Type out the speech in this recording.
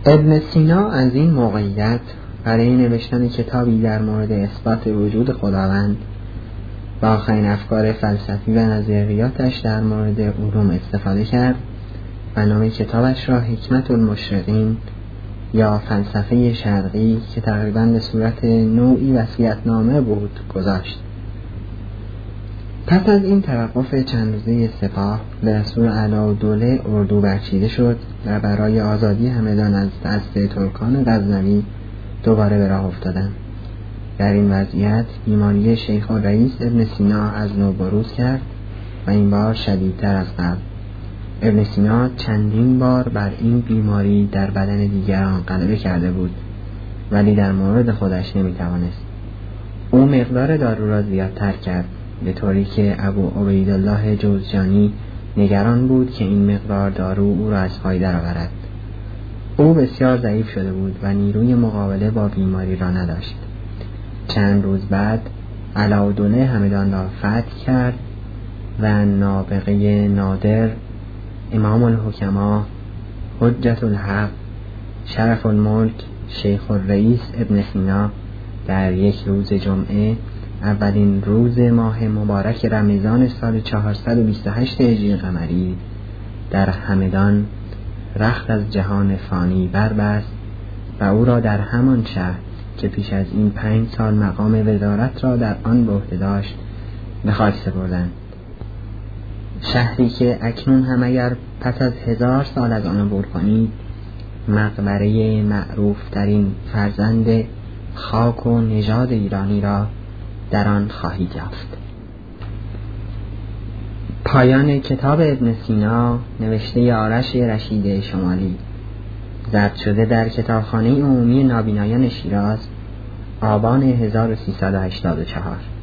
ابن سینا از این موقعیت برای نوشتن کتابی در مورد اثبات وجود خداوند با آخرین افکار فلسفی و نظریاتش در مورد علوم استفاده کرد و نام کتابش را حکمت المشرقین یا فلسفه شرقی که تقریباً به صورت نوعی وصیت‌نامه بود گذاشت. پس از این توقف چند روزه سپاه به دستور علاءالدوله اردو برچیده شد و برای آزادی همدان از دست ترکان غزنوی دوباره به راه افتادند. در این وضعیت بیماری شیخ الرئیس ابن سینا از نو بروز کرد و این بار شدیدتر از قبل. ابن سینا چندین بار بر این بیماری در بدن دیگران غلبه کرده بود ولی در مورد خودش نمیتوانست. او مقدار دارو را زیادتر کرد به طوری که ابو عبیدالله جوزجانی نگران بود که این مقدار دارو او را از پای درآورد. او بسیار ضعیف شده بود و نیروی مقابله با بیماری را نداشت. چند روز بعد علاءالدوله همدان را فتح کرد و نابغه نادر، امام الحکما، حجت الحق، شرف الملک، شیخ الرئیس ابن سینا در یک روز جمعه، اولین روز ماه مبارک رمضان سال 428 هجری قمری، در همدان رخت از جهان فانی بربست و او را در همان شهر که پیش از این 5 سال مقام وزارت را در آن به عهده داشت به خاک سپردند. شهری که اکنون هم اگر پس از 1000 سال از آن عبور کنید مقبره معروف ترین فرزند خاک و نژاد ایرانی را در آن خواهید یافت. پایان کتاب ابن سینا نوشته آرش رشید شمالی، ضبط شده در کتابخانه عمومی نابینایان شیراز، آبان 1384.